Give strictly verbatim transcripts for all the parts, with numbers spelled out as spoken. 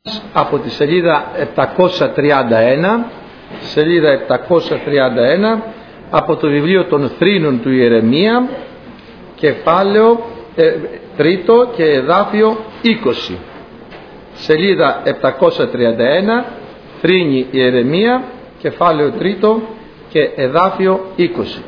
Από τη σελίδα επτακόσια τριάντα ένα, σελίδα επτακόσια τριάντα ένα, από το βιβλίο των Θρήνων του Ιερεμία, κεφάλαιο ε, τρίτο και εδάφιο είκοσι. Σελίδα επτακόσια τριάντα ένα, Θρήνη Ιερεμία, κεφάλαιο τρίτο και εδάφιο είκοσι.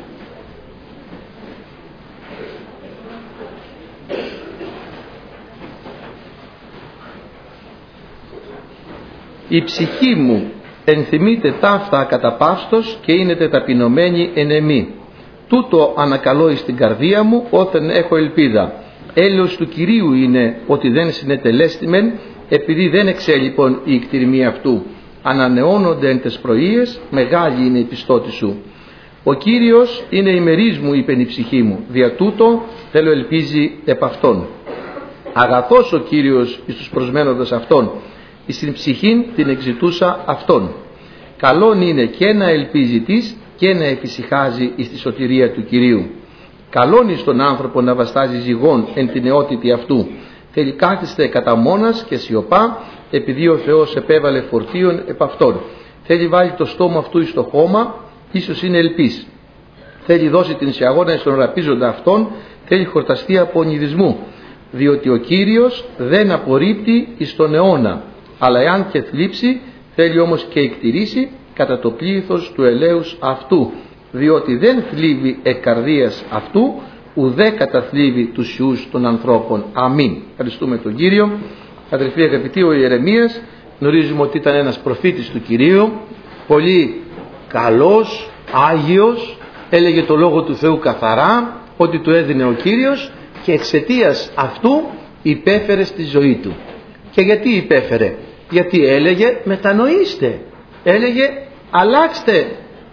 Η ψυχή μου ενθυμείται ταύτα κατά παύστος και είναι ταπεινωμένη εν εμή. Τούτο ανακαλώ εις την καρδία μου όθεν έχω ελπίδα. Έλεος του Κυρίου είναι ότι δεν συνετελέστημεν, επειδή δεν εξέλιπον η εκτιρμή αυτού. Ανανεώνονται εν τες πρωίες, μεγάλη είναι η πιστότη σου. Ο Κύριος είναι η μερίς μου, είπε η ψυχή μου, δια τούτο θέλω ελπίζει επ' αυτόν. Αγαθός ο Κύριος εις τους προσμένοντες αυτόν, εις την ψυχήν την εξητούσα αυτόν. Καλόν είναι και να ελπίζει της και να εφησυχάζει εις τη σωτηρία του Κυρίου. Καλόν εις τον άνθρωπο να βαστάζει ζυγόν εν την νεότητη αυτού. Θέλει κάθιστε κατά μόνας και σιωπά, επειδή ο Θεός επέβαλε φορτίον επ' αυτόν. Θέλει βάλει το στόμα αυτού εις το χώμα, ίσως είναι ελπίς. Θέλει δώσει την σιαγώνα εις τον ραπίζοντα αυτόν, θέλει χορταστεί από ονειδισμού. Διότι ο Κύριος δεν απορρίπτει εις τον αιώνα, αλλά εάν και θλίψει, θέλει όμως και εκτηρήσει κατά το πλήθος του ελέους αυτού, διότι δεν θλίβει εκ καρδίας αυτού, ουδέ καταθλίβει τους ιούς των ανθρώπων. Αμήν. Ευχαριστούμε τον Κύριο. Αδελφοί αγαπητοί, ο Ιερεμίας γνωρίζουμε ότι ήταν ένας προφήτης του Κυρίου, πολύ καλός, άγιος, έλεγε το λόγο του Θεού καθαρά, ότι του έδινε ο Κύριος, και εξαιτίας αυτού υπέφερε στη ζωή του. Και γιατί υπέφερε? Γιατί έλεγε μετανοήστε, έλεγε αλλάξτε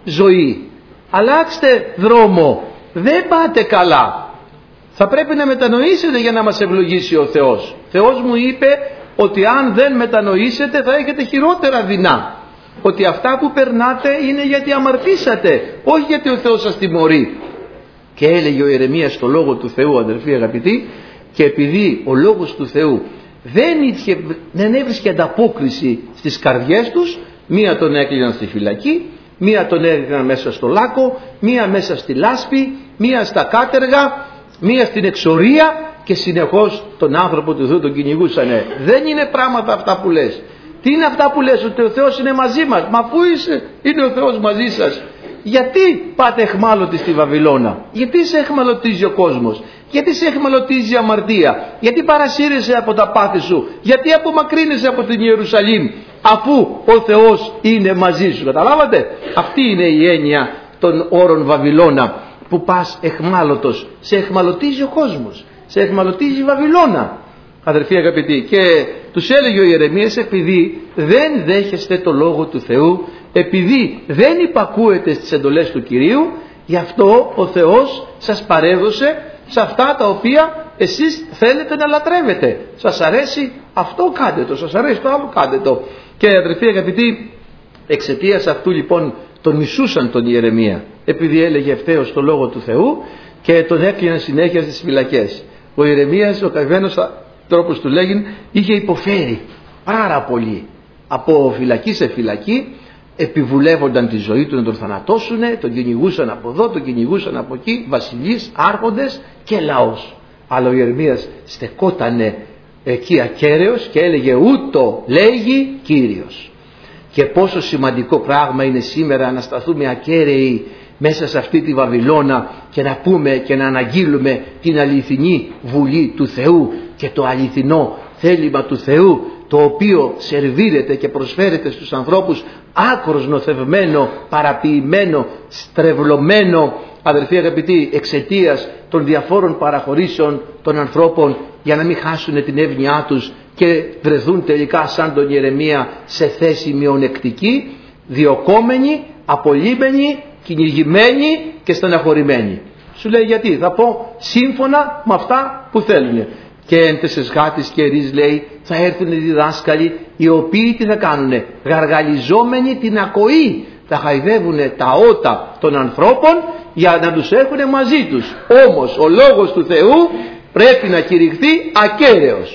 ζωή, αλλάξτε δρόμο, δεν πάτε καλά, θα πρέπει να μετανοήσετε για να μας ευλογήσει ο Θεός. Θεός μου είπε ότι αν δεν μετανοήσετε θα έχετε χειρότερα δεινά, ότι αυτά που περνάτε είναι γιατί αμαρτήσατε, όχι γιατί ο Θεός σας τιμωρεί. Και έλεγε ο Ιερεμίας το λόγο του Θεού, αδελφοί αγαπητοί, και επειδή ο λόγος του Θεού δεν, είχε, δεν έβρισκε ανταπόκριση στις καρδιές τους, μία τον έκλειναν στη φυλακή, μία τον έδιναν μέσα στο λάκκο, μία μέσα στη λάσπη, μία στα κάτεργα, μία στην εξορία, και συνεχώς τον άνθρωπο του Θεού τον κυνηγούσανε. Δεν είναι πράγματα αυτά που λες. Τι είναι αυτά που λες? Ότι ο Θεός είναι μαζί μας. Μα πού είσαι? Είναι ο Θεός μαζί σας. Γιατί πάτε εχμάλωτοι στη Βαβυλώνα? Γιατί σε εχμαλωτίζει ο κόσμος? Γιατί σε εχμαλωτίζει η αμαρτία? Γιατί παρασύρεσαι από τα πάθη σου? Γιατί απομακρύνεσαι από την Ιερουσαλήμ, αφού ο Θεός είναι μαζί σου? Καταλάβατε? Αυτή είναι η έννοια των όρων Βαβυλώνα, που πας εχμάλωτος. Σε εχμαλωτίζει ο κόσμος, σε εχμαλωτίζει η Βαβυλώνα, αδερφοί αγαπητοί. Και τους έλεγε ο Ιερεμίας, επειδή δεν δέχεστε το λόγο του Θεού, επειδή δεν υπακούετε στις εντολές του Κυρίου, γι' αυτό ο Θεός σας παρέδωσε σε αυτά τα οποία εσείς θέλετε να λατρεύετε. Σας αρέσει αυτό, κάντε το, σας αρέσει το άλλο, κάντε το. Και αδερφοί αγαπητοί, εξαιτίας αυτού λοιπόν τον μισούσαν τον Ιερεμία, επειδή έλεγε ευθέως το λόγο του Θεού, και τον έκλειναν συνέχεια στις φυλακές. Ο Ιερεμίας, ο καθένας τρόπος του λέγειν, είχε υποφέρει πάρα πολύ. Από φυλακή σε φυλακή επιβουλεύονταν τη ζωή του να τον θανατώσουνε, τον κυνηγούσαν από εδώ, τον κυνηγούσαν από εκεί, βασιλείς, άρχοντες και λαός. Αλλά ο Ιερεμίας στεκότανε εκεί ακέραιος και έλεγε ούτω λέγει Κύριος. Και πόσο σημαντικό πράγμα είναι σήμερα να σταθούμε ακέραιοι μέσα σε αυτή τη Βαβυλώνα και να πούμε και να αναγγείλουμε την αληθινή βουλή του Θεού και το αληθινό θέλημα του Θεού, το οποίο σερβίρεται και προσφέρεται στους ανθρώπους άκρος νοθευμένο, παραποιημένο, στρεβλωμένο, αδελφοί αγαπητοί, εξαιτίας των διαφόρων παραχωρήσεων των ανθρώπων, για να μην χάσουν την εύνοιά τους και βρεθούν τελικά σαν τον Ιερεμία σε θέση μειονεκτική, διοκόμενοι, απολύμενοι, κυνηγημένοι και στεναχωρημένοι. Σου λέει γιατί? Θα πω σύμφωνα με αυτά που θέλουν. Και εν τεσσες γάτης καιρής, λέει, θα έρθουν οι διδάσκαλοι, οι οποίοι τι θα κάνουνε? Γαργαλιζόμενοι την ακοή. Θα χαϊδεύουνε τα ότα των ανθρώπων για να τους έχουνε μαζί τους. Όμως ο λόγος του Θεού πρέπει να κηρυχθεί ακέραιος.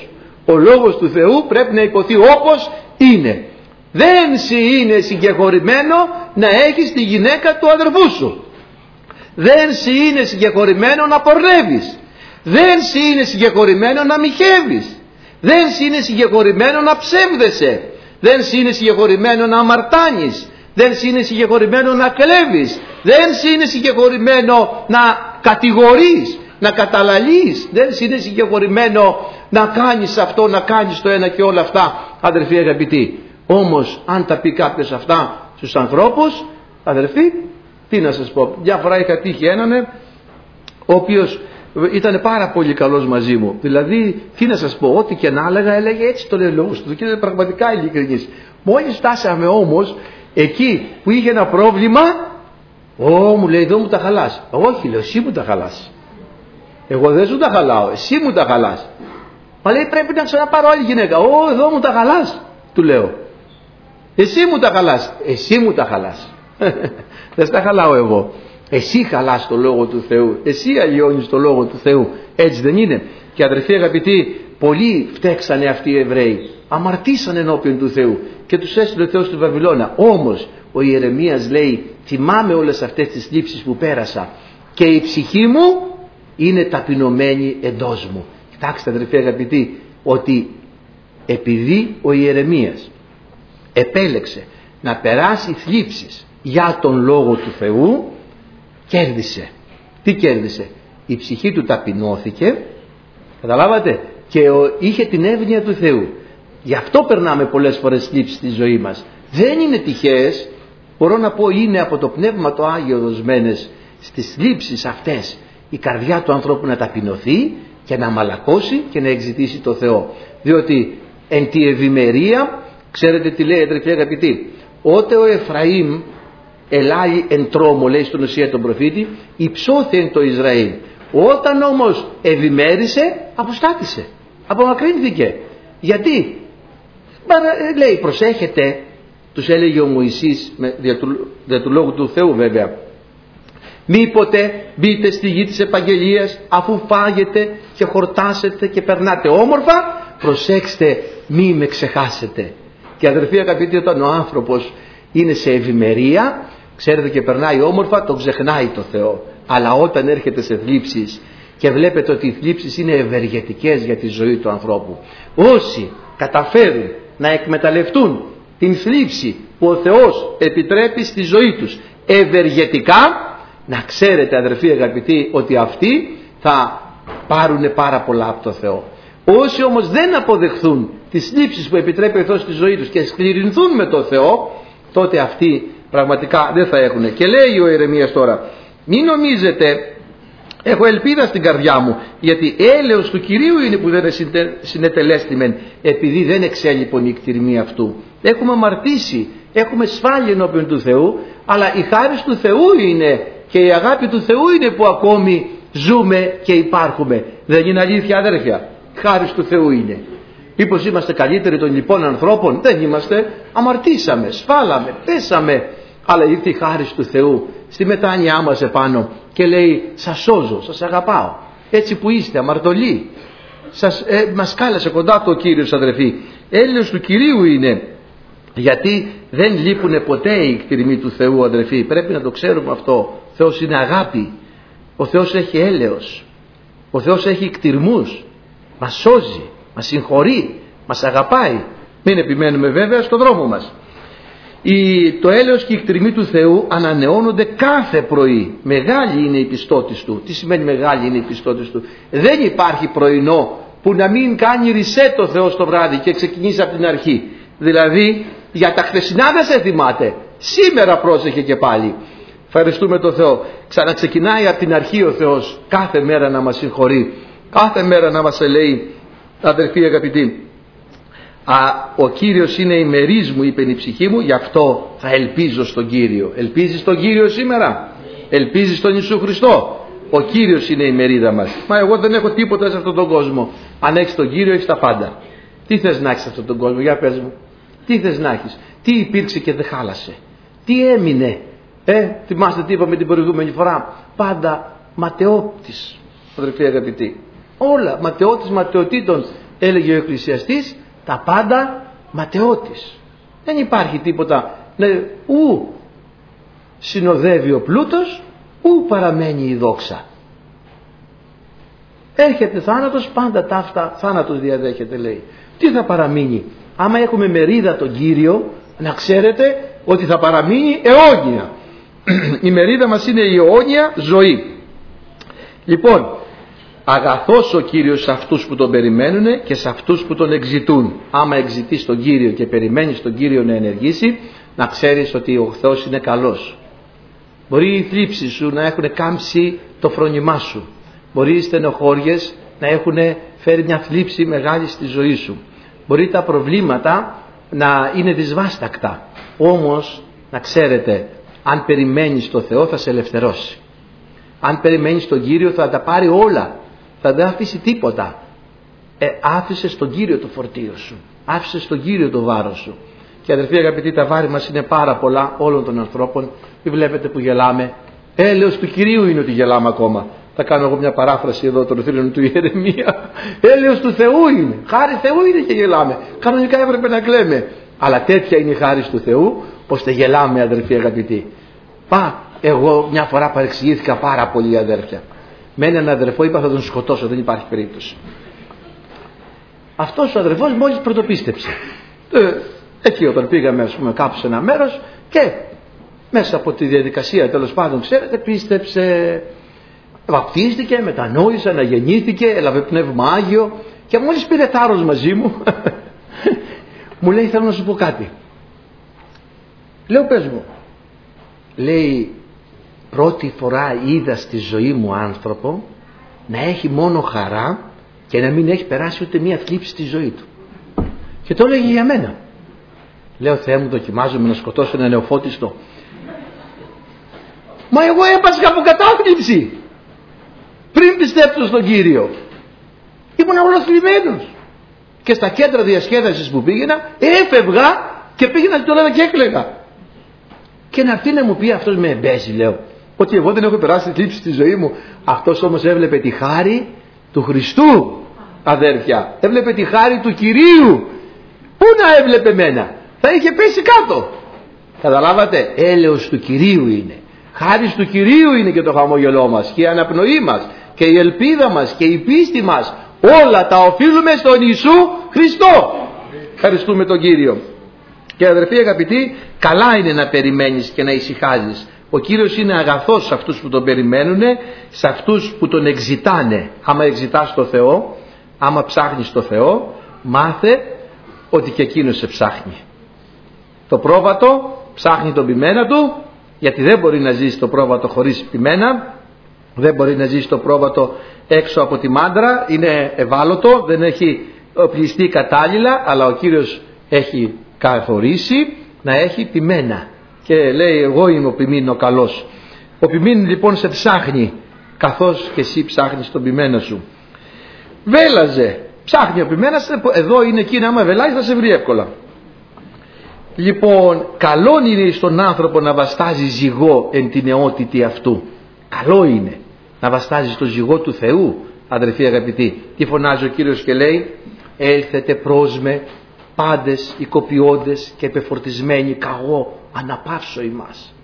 Ο λόγος του Θεού πρέπει να υποθεί όπως είναι. Δεν σου είναι συγκεχωρημένο να έχεις τη γυναίκα του αδερφού σου. Δεν σου είναι συγκεχωρημένο να πορνεύεις. Δεν σου είναι συγκεχωρημένο να μοιχεύεις. Δεν σου είναι συγκεχωρημένο να ψεύδεσαι. Δεν σου είναι συγκεχωρημένο να αμαρτάνεις. Δεν σου είναι συγκεχωρημένο να κλέβεις. Δεν σου είναι συγκεχωρημένο να κατηγορείς, να καταλαλείς. Δεν σου είναι συγκεχωρημένο να κάνεις αυτό, να κάνεις το ένα και όλα αυτά, αδερφοί αγαπητοί. Όμως αν τα πει κάποιος αυτά στους ανθρώπους, αδερφοί, τι να σας πω. Μια φορά είχα τύχει έναν ο οποίος ήταν πάρα πολύ καλός μαζί μου. Δηλαδή, τι να σας πω, ό,τι και να έλεγα, έλεγε έτσι το λέει λόγος του και είναι πραγματικά ειλικρινής. Μόλις φτάσαμε όμως εκεί που είχε ένα πρόβλημα, ω, μου λέει, εδώ μου τα χαλάς. Όχι, λέω, εσύ μου τα χαλάς. Εγώ δεν σου τα χαλάω, εσύ μου τα χαλάς. Μα λέει, πρέπει να ξαναπάρω άλλη γυναίκα. Ω, εδώ μου τα χαλάς, του λέω. Εσύ μου τα χαλάς. Εσύ μου τα χαλάς. Δεν στα χαλάω εγώ. Εσύ χαλάς το Λόγο του Θεού. Εσύ αλλοιώνεις το Λόγο του Θεού. Έτσι δεν είναι? Και αδερφοί αγαπητοί, πολλοί φταίξανε αυτοί οι Εβραίοι. Αμαρτήσαν ενώπιον του Θεού και τους έστειλε ο Θεός στη Βαβυλώνα. Όμως ο Ιερεμίας λέει, θυμάμαι όλες αυτές τις λήψεις που πέρασα και η ψυχή μου είναι ταπεινωμένη εντός μου. Κοιτάξτε αδερφοί αγαπητοί, ότι επειδή ο Ιερεμίας επέλεξε να περάσει θλίψεις για τον Λόγο του Θεού, κέρδισε. Τι κέρδισε? Η ψυχή του ταπεινώθηκε, καταλάβατε, και είχε την εύνοια του Θεού. Γι' αυτό περνάμε πολλές φορές θλίψεις στη ζωή μας. Δεν είναι τυχαίες, μπορώ να πω, είναι από το Πνεύμα το Άγιο δοσμένες στις θλίψεις αυτές η καρδιά του ανθρώπου να ταπεινωθεί και να μαλακώσει και να εξητήσει το Θεό. Διότι εν τη ευημερία, ξέρετε τι λέει αδερφοί αγαπητοί, ότε ο Εφραήμ ελάει εν τρόμο, λέει στον Οσία τον προφήτη, υψώθη εν το Ισραήλ. Όταν όμως ευημέρισε, αποστάτησε, απομακρύνθηκε. Γιατί? Λέει, προσέχετε, τους έλεγε ο Μωυσής δια του, δια του Λόγου του Θεού βέβαια, μήποτε μπείτε στη γη της επαγγελίας, αφού φάγετε και χορτάσετε και περνάτε όμορφα, προσέξτε μη με ξεχάσετε. Και αδερφοί αγαπητοί, όταν ο άνθρωπος είναι σε ευημερία, ξέρετε, και περνάει όμορφα, τον ξεχνάει το Θεό. Αλλά όταν έρχεται σε θλίψεις και βλέπετε ότι οι θλίψεις είναι ευεργετικές για τη ζωή του ανθρώπου, όσοι καταφέρουν να εκμεταλλευτούν την θλίψη που ο Θεός επιτρέπει στη ζωή τους ευεργετικά, να ξέρετε αδερφοί αγαπητοί ότι αυτοί θα πάρουν πάρα πολλά από το Θεό. Όσοι όμως δεν αποδεχθούν τις θλίψεις που επιτρέπει ο Θεός στη ζωή τους και σκληρινθούν με το Θεό, τότε αυτοί πραγματικά δεν θα έχουν. Και λέει ο Ιερεμίας τώρα, μην νομίζετε, έχω ελπίδα στην καρδιά μου, γιατί έλεος του Κυρίου είναι που δεν συνετελέστημεν, επειδή δεν εξέλιπον η κτηρμή αυτού. Έχουμε αμαρτήσει, έχουμε σφάλει ενώπιον του Θεού, αλλά η χάρις του Θεού είναι και η αγάπη του Θεού είναι που ακόμη ζούμε και υπάρχουμε. Δεν είναι αλήθεια αδέρφια? Χάρις του Θεού είναι. Μήπως είμαστε καλύτεροι των λοιπών ανθρώπων? Δεν είμαστε. Αμαρτήσαμε, σφάλαμε, πέσαμε, αλλά ήρθε η χάρις του Θεού στη μετάνοιά μας επάνω και λέει, σας σώζω, σας αγαπάω, έτσι που είστε αμαρτωλοί. Σας, ε, μας κάλεσε κοντά του ο Κύριος αδερφοί. Έλεος του Κυρίου είναι, γιατί δεν λείπουνε ποτέ οι κτηρμοί του Θεού αδερφοί. Πρέπει να το ξέρουμε αυτό. Ο Θεός είναι αγάπη, ο Θεός έχει έλεος, ο Θεός έχει κτηρμούς, μας σώζει, μας συγχωρεί, μας αγαπάει. Μην επιμένουμε βέβαια στον δρόμο μας. Η, το έλεος και η κτηρμή του Θεού ανανεώνονται κάθε πρωί. Μεγάλη είναι η πιστότης του. Τι σημαίνει μεγάλη είναι η πιστότης του? Δεν υπάρχει πρωινό που να μην κάνει reset το Θεό το βράδυ και ξεκινήσει από την αρχή. Δηλαδή για τα χθεσινά δεν σε θυμάται, σήμερα πρόσεχε και πάλι. Ευχαριστούμε τον Θεό. Ξαναξεκινάει από την αρχή ο Θεός κάθε μέρα να μας συγχωρεί, κάθε μέρα να μας λέει, αδερφοί αγαπητοί, Α, ο Κύριος είναι η μερίς μου, είπε η ψυχή μου, γι' αυτό θα ελπίζω στον Κύριο. Ελπίζεις στον Κύριο σήμερα? Ελπίζεις στον Ιησού Χριστό? Ο Κύριος είναι η μερίδα μας. Μα εγώ δεν έχω τίποτα σε αυτόν τον κόσμο. Αν έχεις τον Κύριο, έχεις τα πάντα. Τι θες να έχεις σε αυτόν τον κόσμο? Για πες μου. Τι θες να έχεις? Τι υπήρξε και δεν χάλασε? Τι έμεινε? Ε, θυμάστε τι είπαμε την προηγούμενη φορά? Πάντα ματαιότης, αδερφοί αγαπητοί. Όλα ματαιότης ματαιοτήτων έλεγε ο εκκλησιαστής, τα πάντα ματαιώτης. Δεν υπάρχει τίποτα, ναι, ου συνοδεύει ο πλούτος, ου παραμένει η δόξα. Έρχεται θάνατος, πάντα ταύτα θάνατος διαδέχεται, λέει. Τι θα παραμείνει? Άμα έχουμε μερίδα τον Κύριο, να ξέρετε ότι θα παραμείνει αιώνια. Η μερίδα μας είναι η αιώνια ζωή. Λοιπόν, αγαθός ο Κύριος σε αυτούς που τον περιμένουν και σε αυτούς που τον εξητούν. Άμα εξητείς τον Κύριο και περιμένεις τον Κύριο να ενεργήσει, να ξέρεις ότι ο Θεός είναι καλός. Μπορεί οι θλίψεις σου να έχουν κάμψει το φρόνημά σου. Μπορεί οι στενοχώριες να έχουν φέρει μια θλίψη μεγάλη στη ζωή σου. Μπορεί τα προβλήματα να είναι δυσβάστακτα. Όμως να ξέρετε, αν περιμένεις τον Θεό θα σε ελευθερώσει. Αν περιμένεις τον Κύριο θα τα πάρει όλα. Θα δεν αφήσει τίποτα. Ε, άφησες τον Κύριο το φορτίο σου. Άφησες τον Κύριο το βάρος σου. Και αδελφοί αγαπητοί, τα βάρη μας είναι πάρα πολλά όλων των ανθρώπων. Μην βλέπετε που γελάμε. Έλεος του Κυρίου είναι ότι γελάμε ακόμα. Θα κάνω εγώ μια παράφραση εδώ των θρήνων του Ιερεμία. Έλεος του Θεού είναι. Χάρη Θεού είναι και γελάμε. Κανονικά έπρεπε να κλαίμε. Αλλά τέτοια είναι η χάρη του Θεού, ώστε γελάμε, αδελφοί αγαπητοί. Πα, εγώ μια φορά παρεξηγήθηκα πάρα πολύ, αδέρφια. Με έναν αδερφό είπα θα τον σκοτώσω, δεν υπάρχει περίπτωση. Αυτός ο αδερφός μόλις πρωτοπίστεψε. Ε, εκεί όταν πήγαμε, ας πούμε, κάπου σε ένα μέρος και μέσα από τη διαδικασία, τέλος πάντων, ξέρετε, πίστεψε, βαπτίστηκε, μετανόησε, αναγεννήθηκε, έλαβε πνεύμα Άγιο και μόλις πήρε θάρρος μαζί μου μου λέει, θέλω να σου πω κάτι. Λέω, πες μου. Λέει, πρώτη φορά είδα στη ζωή μου άνθρωπο να έχει μόνο χαρά και να μην έχει περάσει ούτε μία θλίψη στη ζωή του. Και το έλεγε για μένα. Λέω, Θεέ μου, δοκιμάζομαι να σκοτώσω ένα νεοφώτιστο. Μα εγώ έπασχα από κατάθλιψη πριν πιστέψω στον Κύριο. Ήμουν ολοθλιμμένος. Και στα κέντρα διασκέδασης που πήγαινα, έφευγα και πήγαινα και το λέγα και έκλαιγα. Και να έρθει να μου πει αυτός, με εμπέζει, λέω, ότι εγώ δεν έχω περάσει θλίψη στη ζωή μου. Αυτός όμως έβλεπε τη χάρη του Χριστού, αδέρφια. Έβλεπε τη χάρη του Κυρίου. Πού να έβλεπε μένα? Θα είχε πέσει κάτω. Καταλάβατε? Έλεος του Κυρίου είναι. Χάρις του Κυρίου είναι και το χαμόγελό μας και η αναπνοή μας και η ελπίδα μας και η πίστη μας. Όλα τα οφείλουμε στον Ιησού Χριστό. Ευχαριστούμε τον Κύριο. Και αδερφοί αγαπητοί, καλά είναι να περιμένεις και να ησυχάζεις. Ο Κύριος είναι αγαθός σε αυτούς που τον περιμένουν, σε αυτούς που τον εξητάνε. Άμα εξητάς το Θεό, άμα ψάχνεις το Θεό, μάθε ότι και εκείνος σε ψάχνει. Το πρόβατο ψάχνει τον πιμένα του, γιατί δεν μπορεί να ζήσει το πρόβατο χωρίς πιμένα, δεν μπορεί να ζήσει το πρόβατο έξω από τη μάντρα, είναι ευάλωτο, δεν έχει οπλιστεί κατάλληλα, αλλά ο Κύριος έχει καθορίσει να έχει πιμένα. Και λέει, εγώ είμαι ο ποιμήν ο καλός. Ο ποιμήν λοιπόν σε ψάχνει, καθώς και εσύ ψάχνεις τον πιμένα σου. Βέλαζε, ψάχνει ο ποιμένας, εδώ είναι εκεί, άμα βελάει θα σε βρει εύκολα. Λοιπόν, καλό είναι στον άνθρωπο να βαστάζει ζυγό εν την νεότητη αυτού. Καλό είναι να βαστάζει το ζυγό του Θεού, αδερφοί αγαπητοί. Τι φωνάζει ο Κύριος και λέει, έλθετε προς με πάντες οικοποιώντες και επεφορτισμένοι, καγώ αναπαύσω ημάς.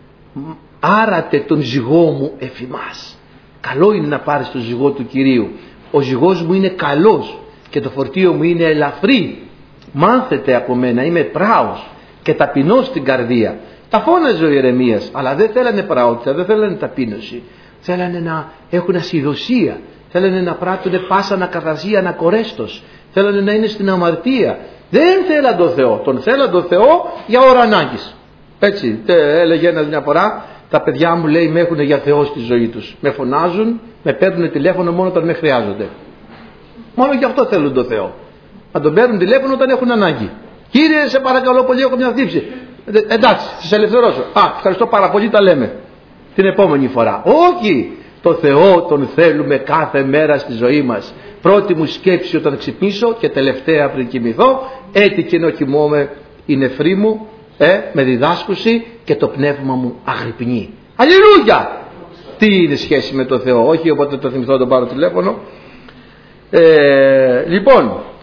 Άρατε τον ζυγό μου εφημάς. Καλό είναι να πάρεις το ζυγό του Κυρίου. Ο ζυγός μου είναι καλός και το φορτίο μου είναι ελαφρύ. Μάθετε από μένα, είμαι πράος και ταπεινός στην καρδία. Τα φώναζε ο Ιερεμίας, αλλά δεν θέλανε πραότητα, δεν θέλανε ταπείνωση. Θέλανε να έχουν ασυδοσία, θέλανε να πράττουν πάσα ανακαθαρσία, ανακορέστος, θέλανε να είναι στην αμαρτία. Δεν θέλαν τον Θεό, τον θέλαν τον Θεό για ώρα ανάγκης. Έτσι, έλεγε ένας μια φορά, τα παιδιά μου, λέει, με έχουν για Θεό στη ζωή τους. Με φωνάζουν, με παίρνουν τηλέφωνο μόνο όταν με χρειάζονται. Μόνο γι' αυτό θέλουν τον Θεό. Να τον παίρνουν τηλέφωνο όταν έχουν ανάγκη. Κύριε, σε παρακαλώ πολύ, έχω μια θλίψη. Ε, εντάξει, θα σε ελευθερώσω. Α, ευχαριστώ πάρα πολύ, τα λέμε την επόμενη φορά. Όχι, το Θεό τον θέλουμε κάθε μέρα στη ζωή μας. Πρώτη μου σκέψη όταν ξυπνήσω και τελευταία πριν κοιμηθώ, έτυχε να κοιμόμαι η νεφρή μου ε, με διδάσκωση και το πνεύμα μου αγρυπνεί. Αλληλούια! Τι είναι σχέση με το Θεό? Όχι, οπότε το θυμηθώ, τον πάρω τηλέφωνο. Ε, λοιπόν,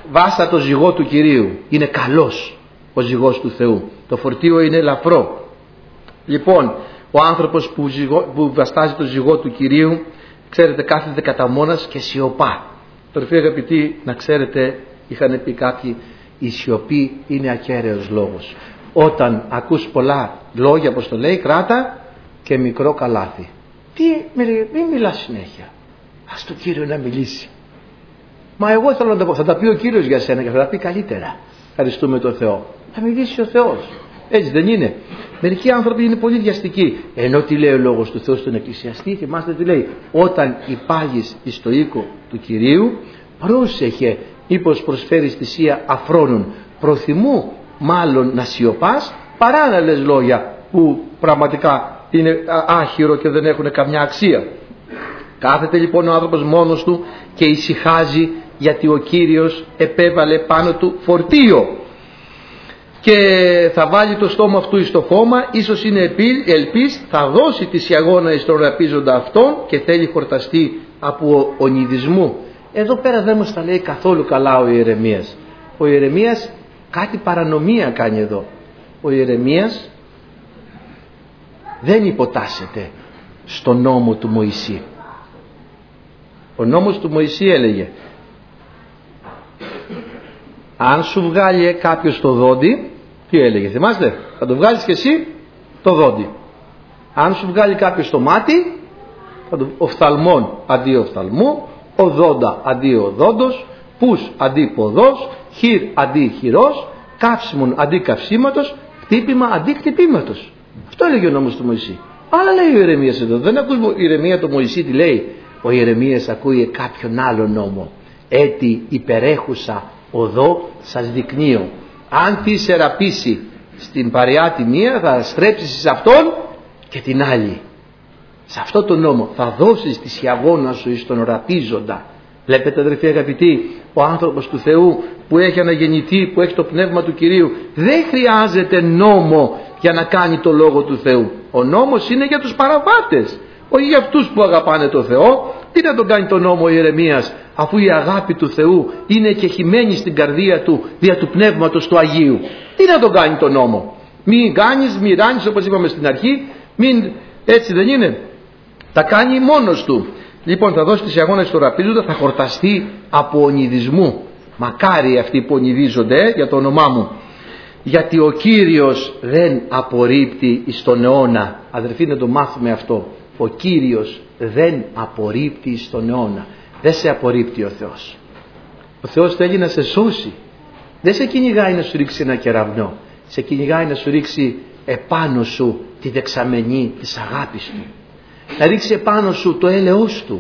βάστα το ζυγό του Κυρίου. Είναι καλός ο ζυγός του Θεού. Το φορτίο είναι ελαφρό. Λοιπόν, ο άνθρωπος που, ζυγό, που βαστάζει το ζυγό του Κυρίου, ξέρετε, κάθεται κατά μόνας και σιωπά. Τροφοί αγαπητοί, να ξέρετε, είχαν πει κάποιοι, η σιωπή είναι ακέραιος λόγος. Όταν ακούς πολλά λόγια, όπως το λέει, κράτα και μικρό καλάθι. Τι, μην μιλάς συνέχεια. Ας το Κύριο να μιλήσει. Μα εγώ θέλω να τα πω, θα τα πει ο Κύριος για σένα και θα τα πει καλύτερα. Ευχαριστούμε τον Θεό. Θα μιλήσει ο Θεός. Έτσι δεν είναι? Μερικοί άνθρωποι είναι πολύ βιαστικοί. Ενώ τι λέει ο λόγος του Θεού στον εκκλησιαστή, θυμάστε τι λέει? Όταν υπάγεις εις το οίκο του Κυρίου, πρόσεχε μήπως προσφέρεις θυσία αφρόνων. Προθυμού μάλλον να σιωπάς παρά να λες λόγια που πραγματικά είναι άχυρο και δεν έχουν καμιά αξία. Κάθεται λοιπόν ο άνθρωπος μόνος του και ησυχάζει, γιατί ο Κύριος επέβαλε πάνω του φορτίο και θα βάλει το στόμα αυτού εις το χώμα. Ίσως είναι ελπίς, θα δώσει τη σιαγώνα εις τον ραπίζοντα αυτόν και θέλει χορταστεί από ονειδισμού. Εδώ πέρα δεν μας τα λέει καθόλου καλά ο Ιερεμίας. Ο Ιερεμίας κάτι παρανομία κάνει εδώ. Ο Ιερεμίας δεν υποτάσσεται στο νόμο του Μωυσή. Ο νόμος του Μωυσή έλεγε, αν σου βγάλει κάποιος το δόντι, τι έλεγε, θυμάστε? Θα το βγάλεις και εσύ το δόντι. Αν σου βγάλει κάποιος το μάτι, οφθαλμόν αντί οφθαλμού, οδόντα αντί οδόντος, πους αντί ποδός, χειρ αντί χειρός, καύσιμον αντί καυσίματος, χτύπημα αντί χτυπήματος. Αυτό έλεγε ο νόμος του Μωυσή. Αλλά λέει ο Ιερεμίας εδώ, δεν ακούς η Ιερεμία το Μωυσή τι λέει? Ο Ιερεμίας ακούει κάποιον άλλο νόμο. Έτι υπερέχουσα οδό σας δεικνύω. Αν τι σε ραπίσει στην παρειά τη μία, θα στρέψεις σε αυτόν και την άλλη. Σε αυτό το νόμο θα δώσεις τη σιαγώνα σου εις τον ραπίζοντα. Βλέπετε αδερφοί αγαπητοί, ο άνθρωπος του Θεού που έχει αναγεννηθεί, που έχει το πνεύμα του Κυρίου, δεν χρειάζεται νόμο για να κάνει το λόγο του Θεού. Ο νόμος είναι για τους παραβάτες, όχι για αυτούς που αγαπάνε το Θεό. Τι να τον κάνει τον νόμο ο Ιερεμίας, αφού η αγάπη του Θεού είναι κεχημένη στην καρδία του δια του πνεύματος του Αγίου? Τι να τον κάνει τον νόμο? Μην κάνεις, μην ράνεις, όπως είπαμε στην αρχή, μην, έτσι δεν είναι? Τα κάνει μόνος του. Λοιπόν, θα δώσει τις αγώνες στο ραπίζοντα, θα χορταστεί από ονειδισμού. Μακάρι αυτοί που ονειδίζονται για το όνομά μου. Γιατί ο Κύριος δεν απορρίπτει εις τον αιώνα. Αδερφοί, να το μάθουμε αυτό. Ο Κύριος δεν απορρίπτει εις τον αιώνα. Δεν σε απορρίπτει ο Θεός. Ο Θεός θέλει να σε σώσει. Δεν σε κυνηγάει να σου ρίξει ένα κεραυνό. Σε κυνηγάει να σου ρίξει επάνω σου τη δεξαμενή της αγάπης του. Να ρίξει επάνω σου το έλεος του.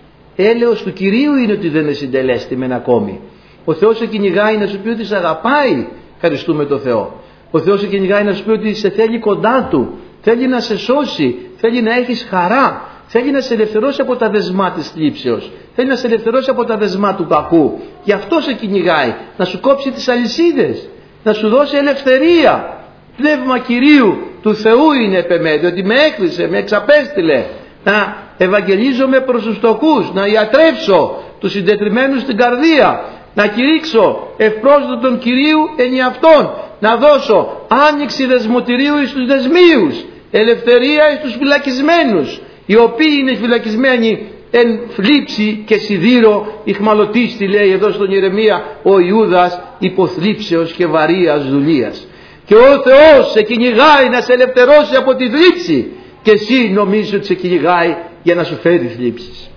Έλεος του Κυρίου είναι ότι δεν είναι συντελέστημεν ακόμη. Ο Θεός σε κυνηγάει να σου πει ότι σε αγαπάει. Ευχαριστούμε τον Θεό. Ο Θεός σε κυνηγάει να σου πει ότι σε θέλει κοντά του. Θέλει να σε σώσει. Θέλει να έχεις χαρά. Θέλει να σε ελευθερώσει από τα δεσμά της θλίψεως. Θέλει να σε ελευθερώσει από τα δεσμά του κακού. Γι' αυτό σε κυνηγάει. Να σου κόψει τις αλυσίδες. Να σου δώσει ελευθερία. Πνεύμα Κυρίου του Θεού είναι επεμέ, διότι με έκρισε, με εξαπέστειλε να ευαγγελίζομαι προς τους φτωχούς, να ιατρεύσω τους συντετριμμένους στην καρδία, να κηρύξω ευπρόσδοτον Κυρίου εν αυτόν, να δώσω άνοιξη δεσμοτηρίου εις τους δεσμίους, ελευθερία εις τους φυλακισμένους, οι οποίοι είναι φυλακισμένοι εν θλίψη και σιδήρο ηχμαλωτίστη, λέει εδώ στον Ιερεμία ο Ιούδας, υποθλίψεως και βαρείας δουλείας. Και ο Θεός σε κυνηγάει να σε ελευθερώσει από τη θλίψη και εσύ νομίζεις ότι σε κυνηγάει για να σου φέρει θλίψεις.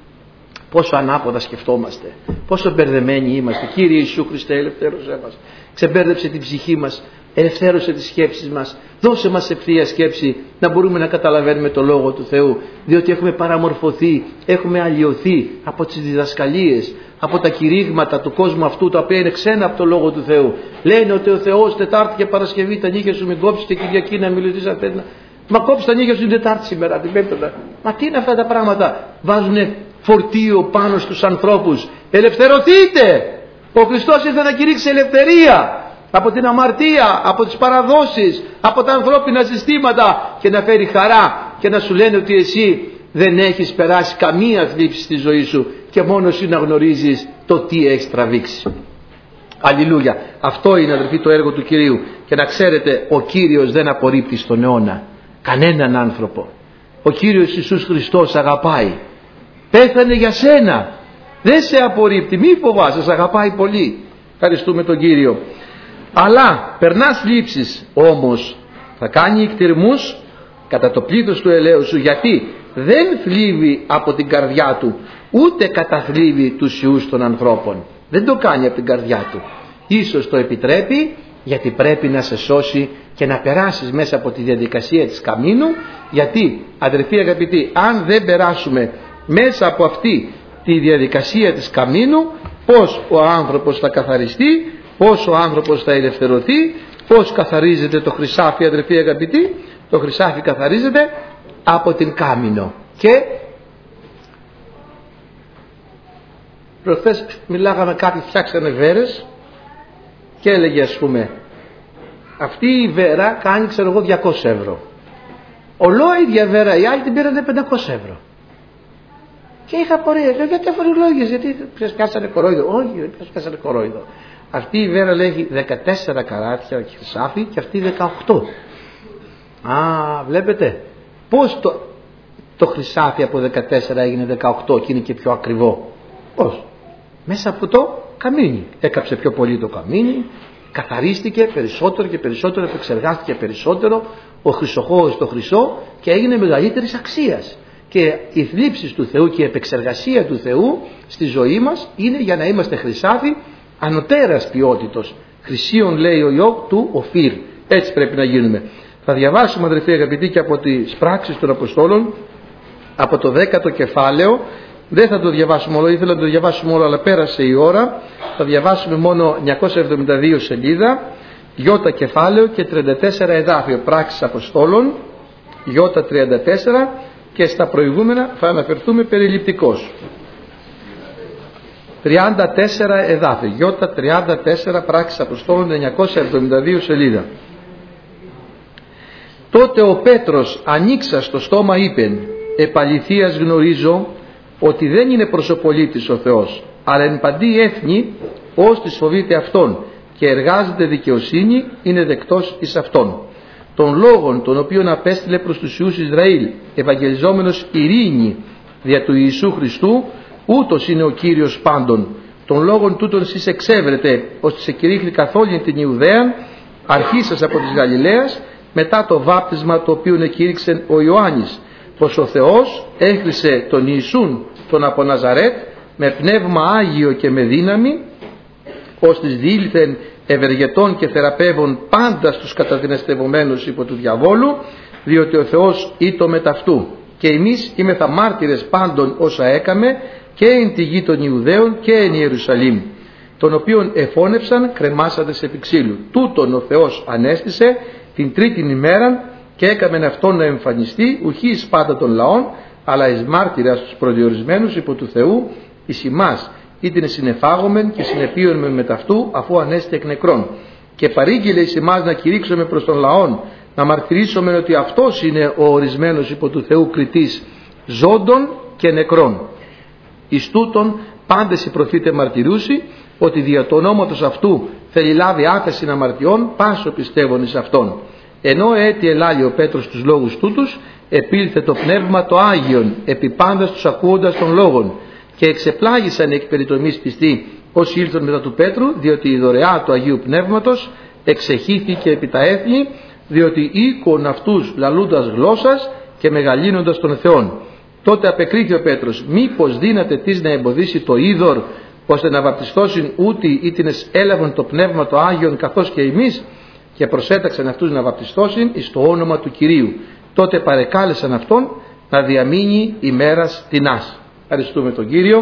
Πόσο ανάποδα σκεφτόμαστε, πόσο μπερδεμένοι είμαστε. Κύριε Ιησού Χριστέ, ελευθέρωσέ μας. Ξεμπέρδεψε την ψυχή μας, ελευθέρωσε τις σκέψεις μας, δώσε μας ευθεία σκέψη να μπορούμε να καταλαβαίνουμε το Λόγο του Θεού, διότι έχουμε παραμορφωθεί, έχουμε αλλοιωθεί από τις διδασκαλίες, από τα κηρύγματα του κόσμου αυτού, τα οποία είναι ξένα από το Λόγο του Θεού. Λένε ότι ο Θεός Τετάρτη και Παρασκευή τα νύχια σου μην κόψεις και Κυριακή να μιλήσεις αν θέλεις. Μα κόψεις τα νύχια σου την Τετάρτη σήμερα, την Πέμπτη. Μα τι είναι αυτά τα πράγματα? Βάζουν φορτίο πάνω στους ανθρώπους. Ελευθερωθείτε! Ο Χριστός ήρθε να κηρύξει ελευθερία από την αμαρτία, από τις παραδόσεις, από τα ανθρώπινα συστήματα και να φέρει χαρά και να σου λένε ότι εσύ δεν έχεις περάσει καμία θλίψη στη ζωή σου και μόνο εσύ να γνωρίζεις το τι έχεις τραβήξει. Αλληλούια. Αυτό είναι, αδελφοί, το έργο του Κυρίου. Και να ξέρετε, ο Κύριος δεν απορρίπτει στον αιώνα κανέναν άνθρωπο. Ο Κύριος Ιησούς Χριστός αγαπάει. Πέθανε για σένα. Δεν σε απορρίπτει. Μη φοβάσαι, σε αγαπάει πολύ. Ευχαριστούμε τον Κύριο. Αλλά περνάς λήψεις, όμως θα κάνει εκτιρμούς κατά το πλήθος του ελέους σου, γιατί δεν θλίβει από την καρδιά του, ούτε καταθλίβει τους ιούς των ανθρώπων. Δεν το κάνει από την καρδιά του. Ίσως το επιτρέπει γιατί πρέπει να σε σώσει και να περάσεις μέσα από τη διαδικασία της καμίνου, γιατί, αδερφοί αγαπητοί, αν δεν περάσουμε μέσα από αυτή τη διαδικασία της καμίνου, πώς ο άνθρωπος θα καθαριστεί, πώς ο άνθρωπος θα ελευθερωθεί, πώς καθαρίζεται το χρυσάφι, αδερφοί αγαπητοί? Το χρυσάφι καθαρίζεται από την κάμινο. Και προχθές μιλάγαμε, κάποιοι φτιάξανε βέρες και έλεγε, ας πούμε, αυτή η βέρα κάνει, ξέρω εγώ, διακόσια ευρώ. Ολόι ίδια βέρα, οι άλλοι την πήρανε πεντακόσια ευρώ. Και είχα απορία, λέω, γιατί αφορολόγιες, γιατί πιάσανε κορόιδο? Όχι, δεν πιάσανε κορόιδο. Αυτή η βέρα λέγει δεκατέσσερα καράτια χρυσάφι και αυτή δεκαοκτώ. Α, βλέπετε πώς το, το χρυσάφι από δεκατέσσερα έγινε δεκαοκτώ και είναι και πιο ακριβό? Πώς? Μέσα από το καμίνι. Έκαψε πιο πολύ το καμίνι, καθαρίστηκε περισσότερο και περισσότερο, επεξεργάστηκε περισσότερο ο χρυσοχώος το χρυσό και έγινε μεγαλύτερης αξίας. Και οι θλίψεις του Θεού και η επεξεργασία του Θεού στη ζωή μας είναι για να είμαστε χρυσάφι ανωτέρας ποιότητος. Χρυσίων, λέει ο Ιώβ, του Οφύρ. Έτσι πρέπει να γίνουμε. Θα διαβάσουμε, αδελφοί αγαπητοί, και από τις πράξεις των Αποστόλων, από το δέκατο κεφάλαιο. Δεν θα το διαβάσουμε όλο, ήθελα να το διαβάσουμε όλο, αλλά πέρασε η ώρα. Θα διαβάσουμε μόνο εννιακόσια εβδομήντα δύο σελίδα, γιώτα κεφάλαιο και τριάντα τέσσερα εδάφιο. Πράξεις Αποστόλων, γιώτα τριάντα τέσσερα, και στα προηγούμενα θα αναφερθούμε περιληπτικώς. τριάντα τέσσερα εδάφιο, γιώτα τριάντα τέσσερα, πράξεις Αποστόλων, εννιακόσια εβδομήντα δύο σελίδα. Τότε ο Πέτρος ανοίξα στο στόμα είπεν, επαληθείας γνωρίζω ότι δεν είναι προσωπολίτης ο Θεός, αλλά εν παντή έθνη ως της φοβείται Αυτόν και εργάζεται δικαιοσύνη είναι δεκτός εις Αυτόν. Των λόγων των οποίων απέστειλε προς τους Ιούς Ισραήλ, ευαγγελιζόμενος ειρήνη δια του Ιησού Χριστού, ούτως είναι ο Κύριος πάντων. Των λόγων τούτων σεις εξέβρετε, ώστε σε κηρύχθη καθ' όλη την Ιουδαίαν, αρχίσας από της Γαλιλαίας, μετά το βάπτισμα το οποίο εκήρυξε ο Ιωάννης, πως ο Θεός έχρισε τον Ιησούν τον από Ναζαρέτ με πνεύμα Άγιο και με δύναμη, ώστε διήλθεν ευεργετών και θεραπεύων πάντα στους καταδυναστευομένους υπό του διαβόλου, διότι ο Θεός ήτο με ταυτού. Και εμείς είμεθα μάρτυρες πάντων όσα έκαμε και εν τη γη των Ιουδαίων και εν Ιερουσαλήμ, τον οποίον εφώνευσαν κρεμάσαντες επί ξύλου. Τούτον ο Θεός ανέστησε την τρίτην ημέραν και έκαμεν αυτόν να εμφανιστεί ουχή εις πάντα των λαών, αλλά εις μάρτυρας τους προδιορισμένους υπό του Θεού, εις ημάς ήτιν συνεφάγομεν και συνεπίωνμεν με ταυτού αφού ανέστη εκ νεκρών. Και παρήγγειλε εις ημάς να κηρύξουμε προς τον λαόν, να μαρτυρήσουμε ότι αυτός είναι ο ορισμένος υπό του Θεού κριτής ζώντων και νεκρών. Εις τούτον πάντες οι προφήτε μαρτυρούσι ότι δια του ονόματος αυτού θέλει λάβει άφεση αμαρτιών πάσο πιστεύων εις αυτόν. Ενώ έτη ελάλει ο Πέτρος τους λόγους τούτους, επήλθε το πνεύμα το Άγιον επί πάντας τους ακούοντας των λόγων, και εξεπλάγησαν εκ περιτομής πιστοί όσοι ήλθαν μετά του Πέτρου, διότι η δωρεά του Αγίου Πνεύματος εξεχύθηκε επί τα έθνη, διότι οίκον αυτούς λαλούντας γλώσσας και μεγαλύνοντας των Θεών. Τότε απεκρίθη ο Πέτρος, μήπως δύναται της να εμποδίσει το είδωρ, ώστε να βαπτιστώσουν ούτι ήτινες έλαβαν το πνεύμα το Άγιον καθώς και εμείς, και προσέταξαν αυτούς να βαπτιστώσουν εις το όνομα του Κυρίου. Τότε παρεκάλεσαν αυτόν να διαμείνει ημέρας τινάς. Ευχαριστούμε τον Κύριο.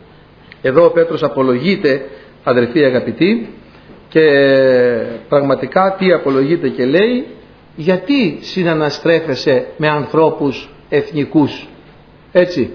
Εδώ ο Πέτρος απολογείται, αδερφοί αγαπητοί, και πραγματικά τι απολογείται και λέει, γιατί συναναστρέφεσαι με ανθρώπους εθνικούς, έτσι,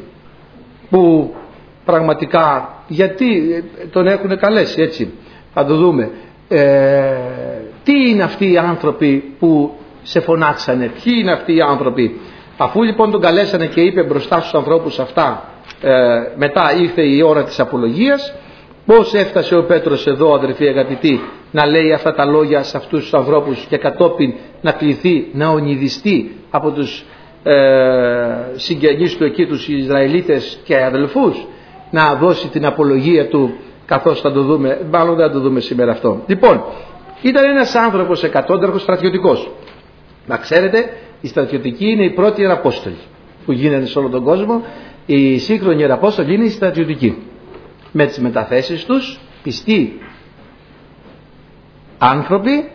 που πραγματικά γιατί τον έχουν καλέσει, έτσι, θα το δούμε. Ε, τι είναι αυτοί οι άνθρωποι που σε φωνάξανε, ποιοι είναι αυτοί οι άνθρωποι? Αφού λοιπόν τον καλέσανε και είπε μπροστά στους ανθρώπους αυτά, ε, μετά ήρθε η ώρα της απολογίας, Πώς έφτασε ο Πέτρος εδώ, αδερφοί αγαπητοί, να λέει αυτά τα λόγια σε αυτούς τους ανθρώπους και κατόπιν να κληθεί να ονειδιστεί από τους ε, συγγενείς του εκεί, τους Ισραηλίτες και αδελφούς, να δώσει την απολογία του, καθώς θα το δούμε, μάλλον δεν θα το δούμε σήμερα αυτό. Λοιπόν, ήταν ένας άνθρωπος εκατόνταρχος στρατιωτικός. Να ξέρετε, οι στρατιωτικοί είναι οι πρώτοι ιεραπόστολοι που γίνανε σε όλο τον κόσμο. Οι σύγχρονοι ιεραπόστολοι είναι οι στρατιωτικοί. Με τις μεταθέσεις τους, πιστοί άνθρωποι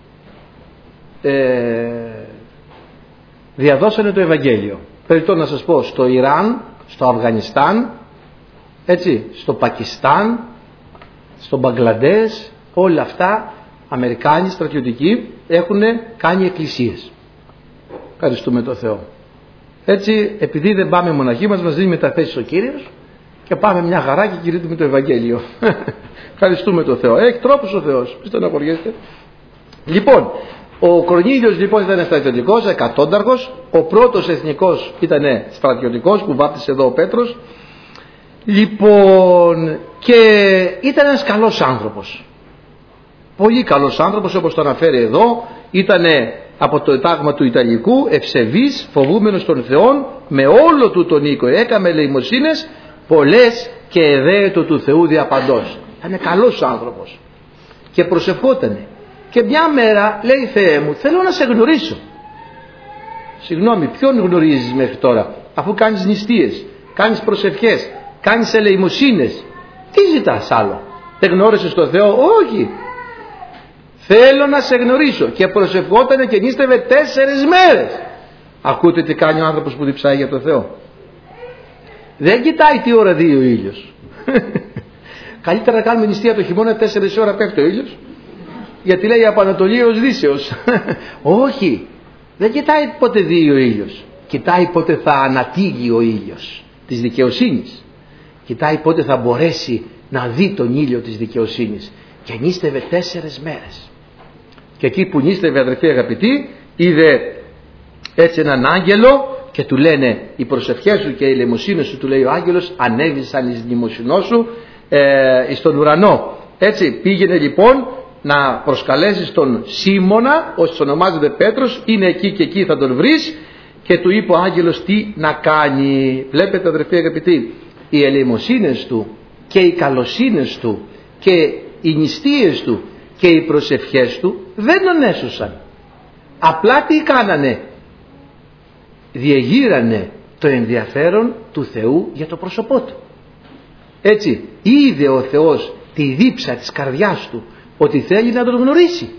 ε, διαδώσανε το Ευαγγέλιο. Περιττώ να σας πω, στο Ιράν, στο Αφγανιστάν, έτσι, στο Πακιστάν, στο Μπαγκλαντές, όλα αυτά Αμερικάνοι στρατιωτικοί έχουν κάνει εκκλησίες. Ευχαριστούμε τον Θεό. Έτσι, επειδή δεν πάμε μοναχοί μας, μας δίνει μεταθέσεις ο Κύριος και πάμε μια χαρά και κηρύττουμε το Ευαγγέλιο. Ευχαριστούμε τον Θεό. Έχει τρόπους ο Θεός. Μην στεναχωριέστε. Λοιπόν, ο Κορνήλιος λοιπόν ήταν στρατιωτικός, εκατόνταρχος. Ο πρώτος εθνικός ήταν στρατιωτικός που βάπτισε εδώ ο Πέτρος. Λοιπόν, και ήταν ένας καλός άνθρωπος. Πολύ καλός άνθρωπος, όπως το αναφέρει εδώ. Ήταν από το τάγμα του Ιταλικού, ευσεβής, φοβούμενος των Θεών, με όλο του τον οίκο. Έκαμε ελεημοσύνες πολλές και εδέετο του Θεού διαπαντός. Ήταν καλός άνθρωπος και προσευχότανε. Και μια μέρα λέει, Θεέ μου, θέλω να σε γνωρίσω. Συγγνώμη, ποιον γνωρίζεις μέχρι τώρα, αφού κάνεις νηστείες, κάνεις προσευχές, κάνεις ελεημοσύνες, τι ζητάς άλλο? Δεν γνώρισες τον Θεό? Όχι. Θέλω να σε γνωρίσω. Και προσευχότανε και νήστευε τέσσερις μέρες. Ακούτε τι κάνει ο άνθρωπος που διψάει για τον Θεό? Δεν κοιτάει τι ώρα δει ο ήλιος. Καλύτερα να κάνουμε νηστεία το χειμώνα, τέσσερις ώρα πέφτει ο ήλιος, γιατί λέει από Ανατολή ως Δύσεως. Όχι, δεν κοιτάει πότε δει ο ήλιος. Κοιτάει πότε θα ανατύγει ο ήλιος της δικαιοσύνης. Κοιτάει πότε θα μπορέσει να δει τον ήλιο της δικαιοσύνης. Και νήστευε τέσσερις μέρες. Και εκεί που νήστευε, αδερφοί αγαπητοί, είδε έτσι έναν άγγελο και του λένε, οι προσευχές σου και οι ελεημοσύνες σου, του λέει ο άγγελος, ανέβησαν εις μνημοσυνό σου ε, στον ουρανό. Έτσι πήγαινε λοιπόν να προσκαλέσεις τον Σίμωνα, όσοι ονομάζεται Πέτρος, είναι εκεί και εκεί θα τον βρεις. Και του είπε ο άγγελος τι να κάνει. Βλέπετε, αδερφοί αγαπητοί, οι ελεημοσύνες του και οι καλοσύνες του και οι νηστείες του και οι προσευχές του δεν τον έσωσαν. Απλά τι κάνανε? Διεγείρανε το ενδιαφέρον του Θεού για το πρόσωπό του. Έτσι είδε ο Θεός τη δίψα της καρδιάς του, ότι θέλει να τον γνωρίσει.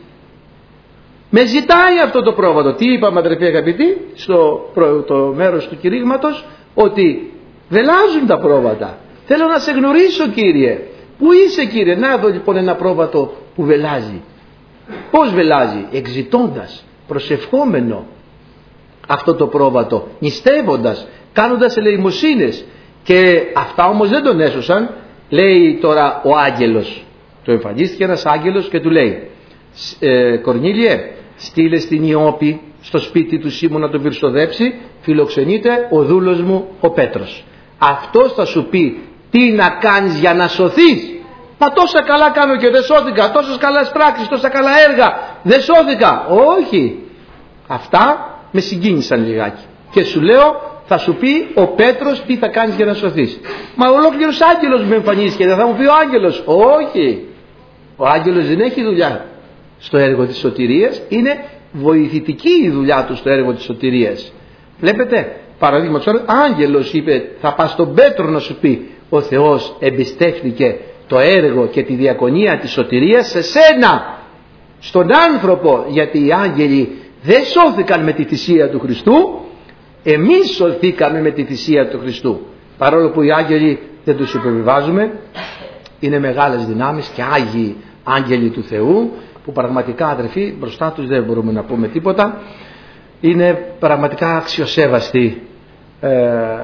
Με ζητάει αυτό το πρόβατο. Τι είπαμε, αδερφοί αγαπητοί, στο το μέρος του κηρύγματος, ότι βελάζουν τα πρόβατα. Θέλω να σε γνωρίσω, Κύριε. Πού είσαι, Κύριε? Να δω λοιπόν ένα πρόβατο που βελάζει. Πώς βελάζει? Εξητώντας, προσευχόμενο αυτό το πρόβατο, νηστεύοντας, κάνοντας ελεημοσύνες. Και αυτά όμως δεν τον έσωσαν. Λέει τώρα ο άγγελος, του εμφανίστηκε ένας άγγελος και του λέει, ε, Κορνήλιε, στείλε στην Ιώπη στο σπίτι του Σίμωνα να τον πυρσοδέψει, φιλοξενείται ο δούλος μου ο Πέτρος. Αυτός θα σου πει τι να κάνεις για να σωθείς. Μα τόσα καλά κάνω και δεν σώθηκα, τόσες καλές πράξεις, τόσα καλά έργα, δεν σώθηκα. Όχι, αυτά με συγκίνησαν λιγάκι. Και σου λέω, θα σου πει ο Πέτρος τι θα κάνεις για να σωθείς. Μα ολόκληρος άγγελος με εμφανίστηκε, δεν θα μου πει ο άγγελος? Όχι, ο άγγελος δεν έχει δουλειά στο έργο της σωτηρίας, είναι βοηθητική η δουλειά του στο έργο της σωτηρίας. Βλέπετε, παραδείγματος χάρη, άγγελος είπε θα πας στον Πέτρο να σου πει ο Θεός εμπιστεύτηκε το έργο και τη διακονία της σωτηρίας σε σένα, στον άνθρωπο, γιατί οι άγγελοι δεν σώθηκαν με τη θυσία του Χριστού, εμείς σωθήκαμε με τη θυσία του Χριστού. Παρόλο που οι άγγελοι δεν τους υποβιβάζουμε, είναι μεγάλες δυνάμεις και άγιοι άγγελοι του Θεού, που πραγματικά, αδερφοί, μπροστά τους δεν μπορούμε να πούμε τίποτα. Είναι πραγματικά αξιοσέβαστοι ε,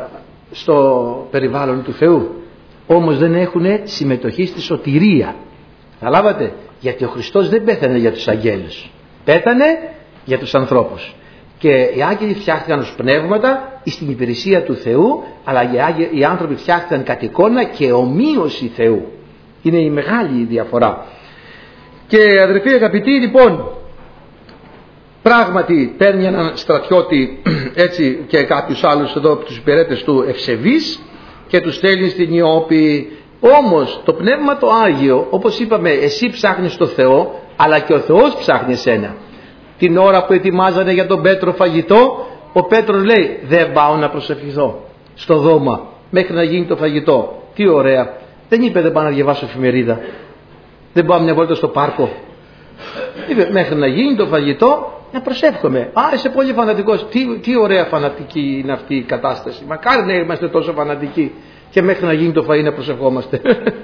στο περιβάλλον του Θεού. Όμως δεν έχουν συμμετοχή στη σωτηρία. Καταλάβατε? Γιατί ο Χριστός δεν πέθανε για τους αγγέλους, πέθανε για τους ανθρώπους. Και οι άγγελοι φτιάχτηκαν ως πνεύματα στην υπηρεσία του Θεού, αλλά οι άνθρωποι φτιάχτηκαν κατ' εικόνα και ομοίωση Θεού. Είναι η μεγάλη διαφορά. Και αδερφοί αγαπητοί, λοιπόν, πράγματι παίρνει έναν στρατιώτη έτσι και κάποιους άλλους εδώ, τους υπηρέτες του ευσεβείς, και τους στέλνει στην Ιώπη. Όμως το Πνεύμα το Άγιο, όπως είπαμε, εσύ ψάχνεις το Θεό, αλλά και ο Θεός ψάχνει εσένα. Την ώρα που ετοιμάζανε για τον Πέτρο φαγητό, ο Πέτρος λέει, δεν πάω να προσευχηθώ στο δώμα μέχρι να γίνει το φαγητό. Τι ωραία. Δεν είπε, δεν πάω να διαβάσω εφημερίδα, δεν πάω μια βόλτα στο πάρκο. Είπε, μέχρι να γίνει το φαγητό να προσεύχομαι. Α, είσαι πολύ φανατικός. Τι, τι ωραία φανατική είναι αυτή η κατάσταση. Μακάρι να είμαστε τόσο φανατικοί και μέχρι να γίνει το φαΐ να προσευχόμαστε.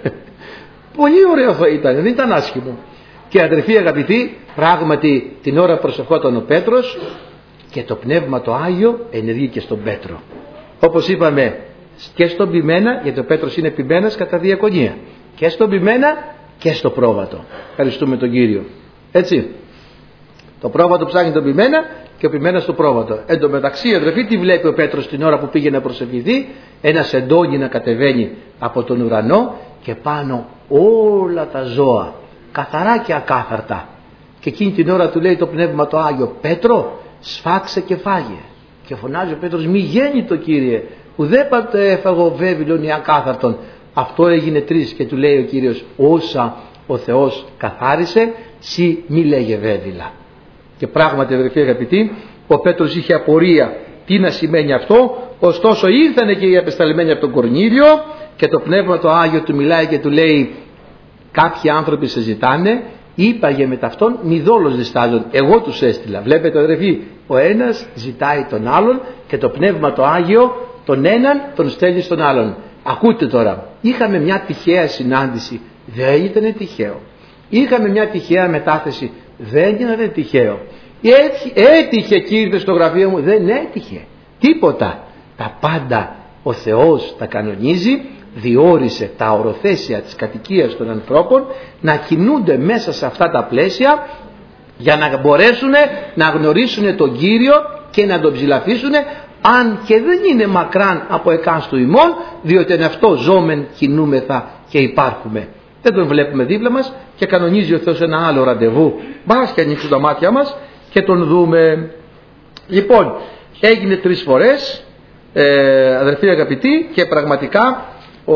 Πολύ ωραίο θα ήταν, δεν ήταν άσχημο. Και αδερφοί αγαπητοί, πράγματι την ώρα προσευχόταν ο Πέτρος και το Πνεύμα το Άγιο ενεργεί και στον Πέτρο. Όπως είπαμε, και στον ποιμένα, γιατί ο Πέτρος είναι ποιμένας κατά διακονία, και στον ποιμένα και στο πρόβατο. Ευχαριστούμε τον Κύριο. Έτσι. Το πρόβατο ψάχνει τον ποιμένα και ο ποιμένας στο πρόβατο. Εν τω μεταξύ, αδερφοί, τι βλέπει ο Πέτρος την ώρα που πήγε να προσευχηθεί? Ένα σεντόνι να κατεβαίνει από τον ουρανό και πάνω όλα τα ζώα, καθαρά και ακάθαρτα. Και εκείνη την ώρα του λέει το Πνεύμα το Άγιο, Πέτρο, σφάξε και φάγε. Και φωνάζει ο Πέτρος, μη γέννητο Κύριε, ουδέποτε έφαγω βέβυλον ή ακάθαρτον. Αυτό έγινε τρεις και του λέει ο Κύριος, όσα ο Θεός καθάρισε, σύ μη λέγε βέβυλα. Και πράγματι, αδερφοί αγαπητοί, ο Πέτρος είχε απορία τι να σημαίνει αυτό. Ωστόσο ήρθανε και οι απεσταλμένοι από τον Κορνήλιο και το Πνεύμα το Άγιο του μιλάει και του λέει, κάποιοι άνθρωποι σε ζητάνε, είπαγε με ταυτόν μη δόλος διστάζουν, εγώ τους έστειλα. Βλέπετε αδερφοί, ο ένας ζητάει τον άλλον και το Πνεύμα το Άγιο τον έναν τον στέλνει στον άλλον. Ακούτε τώρα, είχαμε μια τυχαία συνάντηση, δεν ήταν τυχαίο. Είχαμε μια τυχαία μετάθεση, δεν ήταν τυχαίο. Έτυχε και ήρθε στο γραφείο μου, δεν έτυχε τίποτα. Τα πάντα ο Θεός τα κανονίζει, διόρισε τα οροθέσια της κατοικίας των ανθρώπων να κινούνται μέσα σε αυτά τα πλαίσια για να μπορέσουν να γνωρίσουν τον Κύριο και να τον ψηλαφίσουν, αν και δεν είναι μακράν από εκάστου ημών, διότι εν αυτό ζώμεν κινούμεθα και υπάρχουμε. Δεν τον βλέπουμε δίπλα μας και κανονίζει ο Θεός ένα άλλο ραντεβού. Μπας και ανοίξουν τα μάτια μας και τον δούμε. Λοιπόν, έγινε τρεις φορές, ε, αδερφοί αγαπητοί, και πραγματικά ο,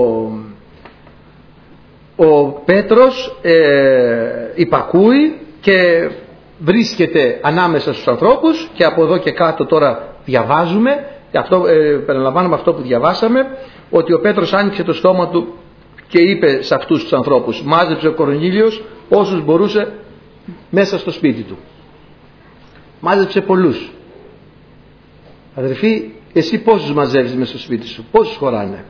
ο Πέτρος ε, υπακούει και βρίσκεται ανάμεσα στους ανθρώπους. Και από εδώ και κάτω τώρα διαβάζουμε, και αυτό, ε, περιλαμβάνουμε αυτό που διαβάσαμε, ότι ο Πέτρος άνοιξε το στόμα του και είπε σε αυτούς τους ανθρώπους, μάζεψε ο Κορνήλιος όσους μπορούσε μέσα στο σπίτι του. Μάζεψε πολλούς. Αδερφοί, εσύ πόσους μαζεύεις μέσα στο σπίτι σου? Πόσους χωράνε?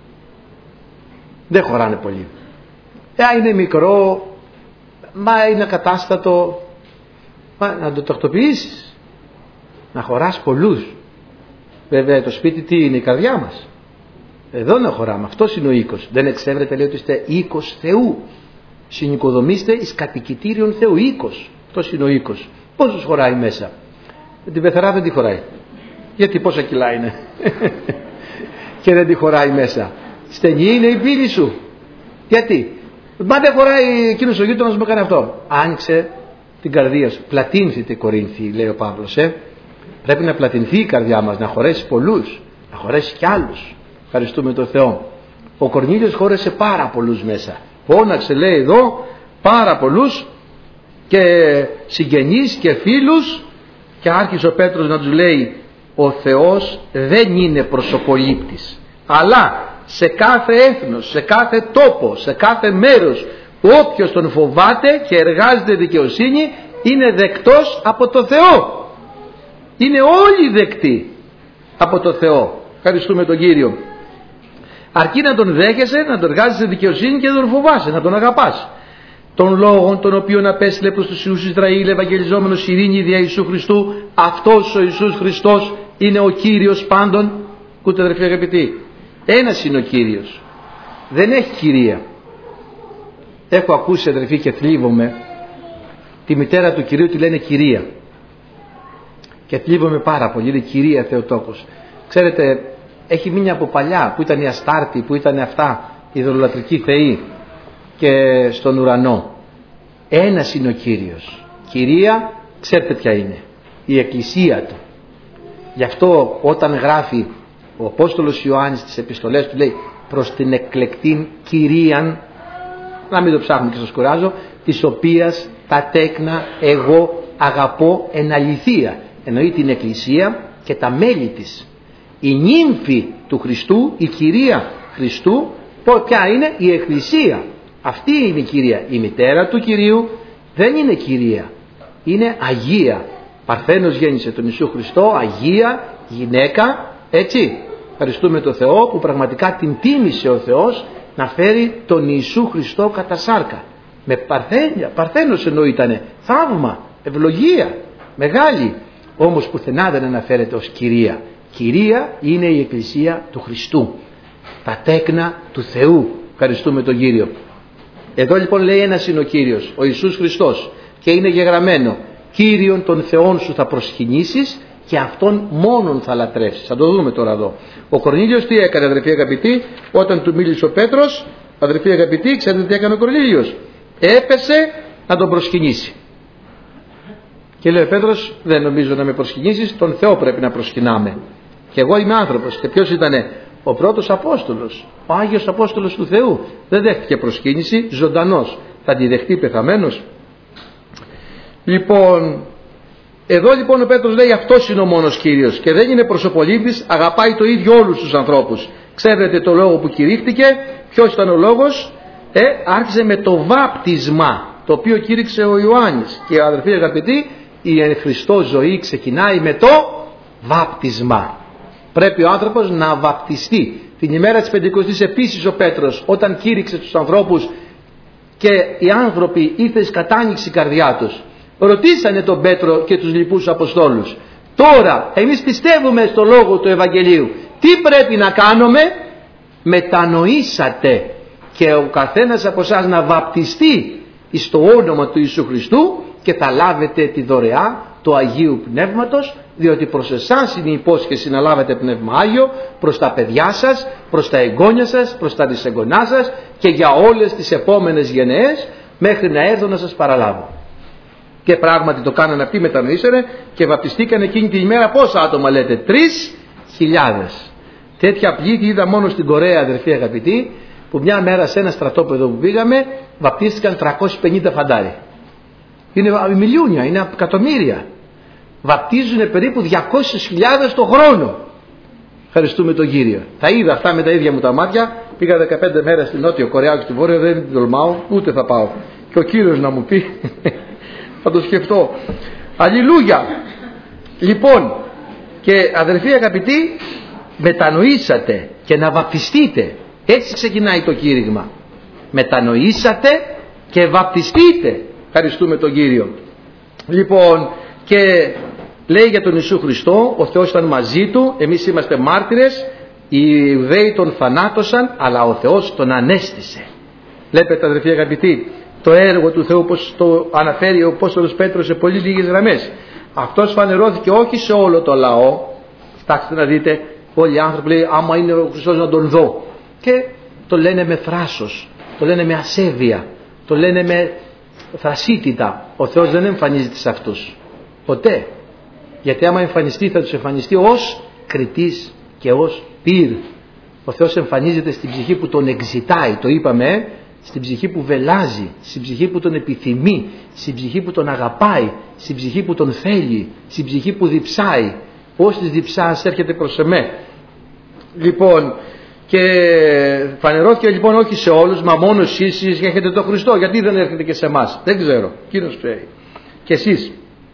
Δεν χωράνε πολύ. Ε, είναι μικρό, μα είναι ακατάστατο. Μα, να το τακτοποιήσεις, να χωράς πολλούς. Βέβαια το σπίτι τι είναι? Η καρδιά μας. Εδώ να χωράμε, αυτός είναι ο οίκος. Δεν εξεύρετε, λέει, ότι είστε οίκος Θεού. Συνοικοδομήστε εις κατοικητήριον Θεού. Οίκος, αυτός είναι ο οίκος. Πόσους χωράει μέσα? Την πεθερά δεν τη χωράει. Γιατί πόσα κιλά είναι? Και δεν τη χωράει μέσα. Στενή είναι η πύλη σου. Γιατί? Μα δεν χωράει εκείνος ο γείτονας μου έκανε αυτό. Άνοιξε την καρδία σου. Πλατύνθητε, Κορίνθιοι, λέει ο Παύλος. Ε? Πρέπει να πλατυνθεί η καρδιά μας, να χωρέσει πολλούς, να χωρέσει κι άλλους. Ευχαριστούμε τον Θεό. Ο Κορνήλιος χώρεσε πάρα πολλούς μέσα. Φώναξε, λέει εδώ, πάρα πολλούς και συγγενείς και φίλους, και άρχισε ο Πέτρος να τους λέει, ο Θεός δεν είναι προσωπολήπτης, αλλά σε κάθε έθνος, σε κάθε τόπο, σε κάθε μέρος, όποιος τον φοβάται και εργάζεται δικαιοσύνη είναι δεκτός από το Θεό. Είναι όλοι δεκτοί από το Θεό. Ευχαριστούμε τον Κύριο. Αρκεί να τον δέχεσαι, να τον εργάζεσαι δικαιοσύνη και να τον φοβάσαι, να τον αγαπάς. Των λόγων των οποίων απέστειλε προς τους Ιούς Ισραήλ ευαγγελιζόμενος ειρήνη δια Ιησού Χριστού, αυτός ο Ιησούς Χριστός είναι ο Κύριος πάντων. Ακούτε αδερφοί αγαπητοί, ένας είναι ο Κύριος, δεν έχει κυρία. Έχω ακούσει αδερφοί και θλίβομαι, τη μητέρα του Κυρίου τη λένε κυρία και θλίβομαι πάρα πολύ, είναι κυρία Θεοτόκος. Ξέρετε, έχει μείνει από παλιά που ήταν η Αστάρτη, που ήταν αυτά οι ειδωλολατρικοί θεοί. και στον ουρανό. Ένας είναι ο Κύριος. Κυρία, ξέρετε ποια είναι? Η Εκκλησία Του. Γι' αυτό όταν γράφει ο Απόστολος Ιωάννης τις επιστολές του, λέει προς την εκλεκτήν Κυρίαν, να μην το ψάχνουμε και σας κουράζω, της οποίας τα τέκνα εγώ αγαπώ εν αληθεία. Εννοεί την Εκκλησία και τα μέλη της. Η νύμφη του Χριστού, η Κυρία Χριστού, ποια είναι? Η Εκκλησία. Αυτή είναι η Κυρία. Η μητέρα του Κυρίου δεν είναι Κυρία, είναι Αγία. Παρθένος γέννησε τον Ιησού Χριστό, Αγία γυναίκα, έτσι. Ευχαριστούμε τον Θεό που πραγματικά την τίμησε ο Θεός να φέρει τον Ιησού Χριστό κατά σάρκα. Με παρθένια, παρθένος εννοώ ήτανε, θαύμα, ευλογία, μεγάλη. Όμως πουθενά δεν αναφέρεται ως Κυρία. Κυρία είναι η Εκκλησία του Χριστού, τα τέκνα του Θεού. Ευχαριστούμε τον Κύριο. Εδώ λοιπόν λέει ένας είναι ο Κύριος, ο Ιησούς Χριστός, και είναι γεγραμμένο: Κύριον των Θεών σου θα προσκυνήσεις και Αυτόν μόνον θα λατρεύσεις. Θα το δούμε τώρα εδώ. Ο Κορνήλιος τι έκανε, αδερφοί αγαπητοί? Όταν του μίλησε ο Πέτρος, αδερφοί αγαπητοί, ξέρετε τι έκανε ο Κορνήλιος? Έπεσε να τον προσκυνήσει. Και λέει ο Πέτρος, δεν νομίζω να με προσκυνήσεις, τον Θεό πρέπει να προσκυνάμε. Και εγώ είμαι άνθρωπος. Και ποιος ήτανε? Ο πρώτος Απόστολος, ο Άγιος Απόστολος του Θεού. Δεν δέχτηκε προσκύνηση, ζωντανός. Θα τη δεχτεί πεθαμένος? Λοιπόν, εδώ λοιπόν ο Πέτρος λέει αυτός είναι ο μόνος Κύριος και δεν είναι προσωπολήπτης, αγαπάει το ίδιο όλους τους ανθρώπους. Ξέρετε το λόγο που κηρύχθηκε? Ποιος ήταν ο λόγος? Ε, άρχισε με το βάπτισμα, το οποίο κήρυξε ο Ιωάννης. Και αδερφοί αγαπητοί, η Χριστός ζωή ξεκινάει με το βάπτισμα. Πρέπει ο άνθρωπος να βαπτιστεί. Την ημέρα της Πεντηκοστής επίσης ο Πέτρος, όταν κήρυξε τους ανθρώπους και οι άνθρωποι ήρθε κατάνοιξη η καρδιά τους, ρωτήσανε τον Πέτρο και τους λοιπούς Αποστόλους, τώρα εμείς πιστεύουμε στο λόγο του Ευαγγελίου, τι πρέπει να κάνουμε? Μετανοήσατε και ο καθένας από εσάς να βαπτιστεί στο όνομα του Ιησού Χριστού και θα λάβετε τη δωρεά του Αγίου Πνεύματος, διότι προς εσάς είναι η υπόσχεση να λάβετε Πνεύμα Άγιο, προς τα παιδιά σας, προς τα εγγόνια σας, προς τα δυσεγγονά σας και για όλες τις επόμενες γενναίες, μέχρι να έρθω να σας παραλάβω. Και πράγματι το κάνανε αυτοί, μετανοήσανε και βαπτιστήκαν εκείνη την ημέρα πόσα άτομα λέτε? Τρεις χιλιάδες. Τέτοια πλήθη είδα μόνο στην Κορέα, αδερφοί αγαπητοί, που μια μέρα σε ένα στρατόπεδο που πήγαμε βαπτίστηκαν τριακόσιοι πενήντα φαντάροι. Είναι μιλιούνια, είναι εκατομμύρια. Βαπτίζουν περίπου διακόσιες χιλιάδες το χρόνο. Ευχαριστούμε τον Κύριο. Τα είδα αυτά με τα ίδια μου τα μάτια. Πήγα δεκαπέντε μέρες στην Νότιο Κορέα και στη Βόρεια, δεν την τολμάω, ούτε θα πάω. Και ο Κύριος να μου πει, θα το σκεφτώ. Αλληλούια. Λοιπόν, και αδερφοί αγαπητοί, μετανοήσατε και να βαπτιστείτε. Έτσι ξεκινάει το κήρυγμα. Μετανοήσατε και βαπτιστείτε. Ευχαριστούμε τον Κύριο. Λοιπόν, και λέει για τον Ιησού Χριστό, ο Θεός ήταν μαζί του, εμείς είμαστε μάρτυρες, οι Ιουδαίοι τον θανάτωσαν, αλλά ο Θεός τον ανέστησε. Βλέπετε αδερφοί αγαπητοί, το έργο του Θεού, όπως το αναφέρει ο Απόστολος Πέτρος σε πολύ λίγες γραμμές. Αυτός φανερώθηκε όχι σε όλο το λαό. Κοιτάξτε να δείτε, όλοι οι άνθρωποι λέει, άμα είναι ο Χριστός να τον δω. Και το λένε με θράσος, το λένε με ασέβεια, το λένε με θρασίτητα. Ο Θεός δεν εμφανίζεται σε αυτούς ποτέ, γιατί άμα εμφανιστεί θα τους εμφανιστεί ως κριτής και ως πυρ. Ο Θεός εμφανίζεται στην ψυχή που τον εξητάει, το είπαμε, στην ψυχή που βελάζει, στην ψυχή που τον επιθυμεί, στην ψυχή που τον αγαπάει, στην ψυχή που τον θέλει, στην ψυχή που διψάει. Πώς της διψάς έρχεται προς εμέ. Λοιπόν, και φανερώθηκε λοιπόν όχι σε όλους, μα μόνο εσείς έχετε τον Χριστό. Γιατί δεν έρχεται και σε εμάς? Δεν ξέρω, Κύριος ξέρει. Και εσείς.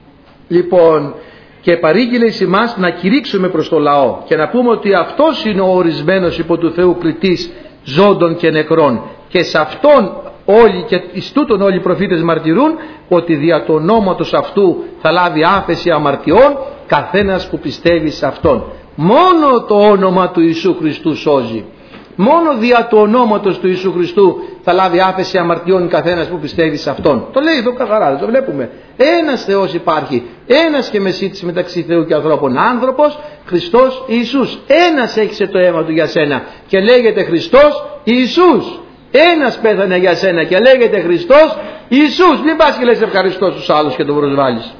Λοιπόν, και παρήγγειλε εις εμάς να κηρύξουμε προς το λαό και να πούμε ότι αυτός είναι ο ορισμένος υπό του Θεού κριτής ζώντων και νεκρών, και σε αυτόν όλοι και εις τούτον όλοι οι προφήτες μαρτυρούν ότι δια του ονόματος αυτού θα λάβει άφεση αμαρτιών καθένας που πιστεύει σε αυτόν. Μόνο το όνομα του Ιησού Χριστού σώζει. Μόνο δια του ονόματος του Ιησού Χριστού θα λάβει άφεση αμαρτιών καθένας που πιστεύει σε αυτόν. Το λέει εδώ καθαρά, το βλέπουμε. Ένας Θεός υπάρχει, ένας και μεσίτης μεταξύ Θεού και ανθρώπων, άνθρωπος Χριστός Ιησούς. Ένας έχισε το αίμα του για σένα και λέγεται Χριστός Ιησούς. Ένας πέθανε για σένα και λέγεται Χριστός Ιησούς. Μην πας και λες ευχαριστώ στους άλλους και τον προσβάλλεις.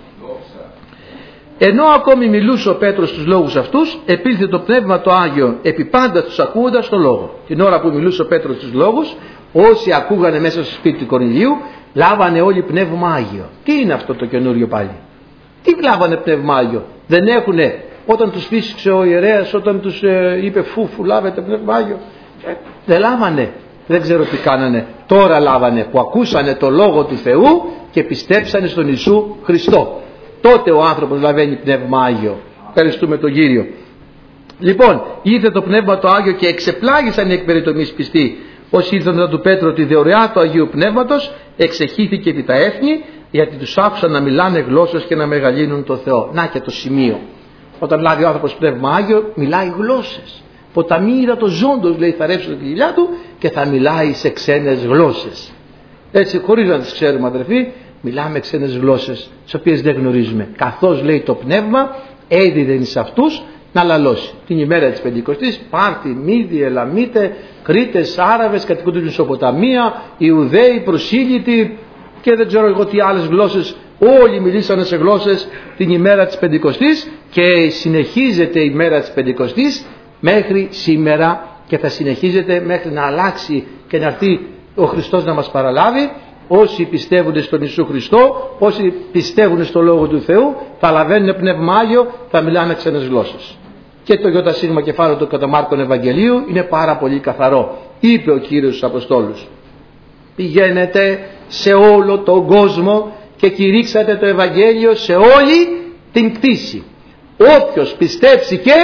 Ενώ ακόμη μιλούσε ο Πέτρος στους λόγους αυτούς, επήλθε το Πνεύμα το Άγιο επί πάντα τους ακούγοντας το λόγο. Την ώρα που μιλούσε ο Πέτρος στους λόγους, όσοι ακούγανε μέσα στο σπίτι του Κορνηλίου, λάβανε όλοι Πνεύμα Άγιο. Τι είναι αυτό το καινούριο πάλι? Τι λάβανε Πνεύμα Άγιο? Δεν έχουνε, όταν τους φύσηξε ο ιερέας, όταν τους ε, είπε φου φου λάβετε Πνεύμα Άγιο? Ε, δεν λάβανε. Δεν ξέρω τι κάνανε. Τώρα λάβανε, που ακούσανε το λόγο του Θεού και πιστέψανε στον Ιησού Χριστό. Τότε ο άνθρωπος λαβαίνει Πνεύμα Άγιο. Ευχαριστούμε τον Κύριο. Λοιπόν, ήρθε το Πνεύμα το Άγιο και εξεπλάγησαν οι εκ περιτομής πιστοί. Όσοι ήρθαν του Πέτρου τη δωρεά του Αγίου Πνεύματος, εξεχύθηκε επί τα έθνη, γιατί τους άκουσαν να μιλάνε γλώσσες και να μεγαλύνουν το Θεό. Να και το σημείο. Όταν λάβει ο άνθρωπος Πνεύμα Άγιο, μιλάει γλώσσες. Ποταμή είδα το ζώντος, λέει, θα ρέψει τη κοιλιά του και θα μιλάει σε ξένες γλώσσες. Έτσι, χωρίς να τις ξέρουμε, αδερφοί, μιλάμε ξένες γλώσσες, τις οποίες δεν γνωρίζουμε. Καθώς, λέει, το Πνεύμα έδιδε σε αυτούς να λαλώσει. Την ημέρα της Πεντηκοστής, Πάρθοι, Μίδοι, Ελαμίτε, Κρήτες, Άραβες, κατοικούντες στη Μεσοποταμία, Ιουδαίοι, προσήλυτοι και δεν ξέρω εγώ τι άλλες γλώσσες. Όλοι μιλήσανε σε γλώσσες την ημέρα της Πεντηκοστής και συνεχίζεται η ημέρα της Πεντηκοστής μέχρι σήμερα και θα συνεχίζεται μέχρι να αλλάξει και να έρθει ο Χριστός να μας παραλάβει. Όσοι πιστεύουν στον Ιησού Χριστό, όσοι πιστεύουν στο Λόγο του Θεού, θα λαβαίνουν Πνεύμα Άγιο, θα μιλάνε ξένες γλώσσες. Και το ΙΣ κεφάλαιο του κατά Μάρκον Ευαγγελίου είναι πάρα πολύ καθαρό. Είπε ο Κύριος στους Αποστόλους: πηγαίνετε σε όλο τον κόσμο και κηρύξατε το Ευαγγέλιο σε όλη την κτήση. Όποιος πιστέψει και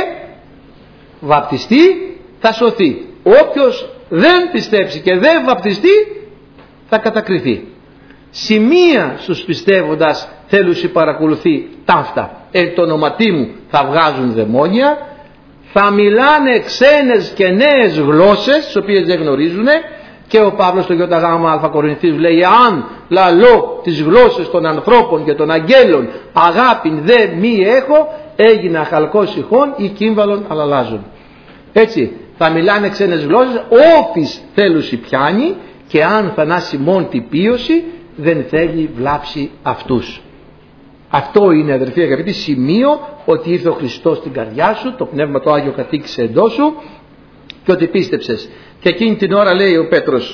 βαπτιστεί θα σωθεί. Όποιος δεν πιστέψει και δεν βαπτιστεί θα κατακριθεί. Σημεία στους πιστεύοντας θέλουσι παρακολουθεί ταύτα. Εν το ονοματί μου θα βγάζουν δαιμόνια, θα μιλάνε ξένες και νέες γλώσσες τις οποίες δεν γνωρίζουν. Και ο Παύλος στο ΙΓ Α Κορινθίους λέει: αν λαλώ τις γλώσσες των ανθρώπων και των αγγέλων, αγάπην δε μη έχω, έγινα χαλκός ηχών ή κύμβαλον αλλαλάζουν. Έτσι θα μιλάνε ξένες γλώσσες, όποις θέλουσι πιάνει, και αν θανάσει μόν την πίωση δεν θέλει βλάψει αυτούς. Αυτό είναι, αδερφοί αγαπητοί, σημείο ότι ήρθε ο Χριστός στην καρδιά σου, το Πνεύμα το Άγιο κατοίκησε εντός σου και ότι πίστεψες. Και εκείνη την ώρα λέει ο Πέτρος: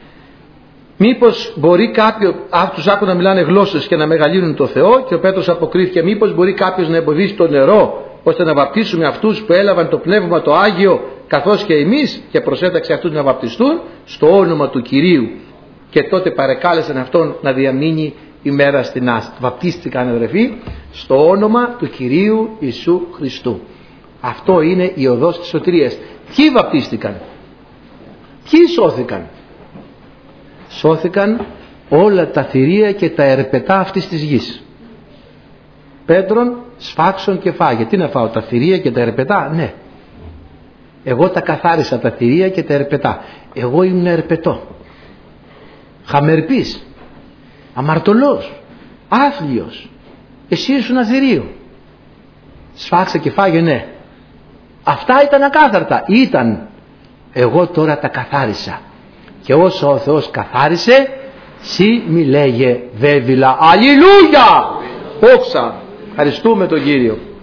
μήπως μπορεί κάποιο, αυτούς άκουν να μιλάνε γλώσσες και να μεγαλύνουν το Θεό? Και ο Πέτρος αποκρίθηκε: μήπως μπορεί κάποιος να εμποδίσει το νερό ώστε να βαπτίσουμε αυτούς που έλαβαν το Πνεύμα το Άγιο καθώς και εμείς? Και προσέταξε αυτούς να βαπτιστούν στο όνομα του Κυρίου. Και τότε παρεκάλεσαν αυτόν να διαμείνει ημέρα στην άστη. Βαπτίστηκαν, αδερφοί, στο όνομα του Κυρίου Ιησού Χριστού. Αυτό είναι η οδός της σωτηρίας. Ποιοι βαπτίστηκαν? Ποιοι σώθηκαν? Σώθηκαν όλα τα θηρία και τα ερπετά αυτής της γης. Πέτρον, σφάξον και φάγε. Τι να φάω, τα θηρία και τα ερπετά? Ναι. Εγώ τα καθάρισα τα θηρία και τα ερπετά. Εγώ ήμουν ερπετό, χαμερπής, αμαρτωλός, άθλιος. Εσύ ήσουν αθηρίο. Σφάξε και φάγε, ναι. Αυτά ήταν ακάθαρτα. Ήταν. Εγώ τώρα τα καθάρισα. Και όσο ο Θεός καθάρισε, σύ μη λέγε βέβηλα. Αλληλούια! Όξα! Ευχαριστούμε τον Κύριο.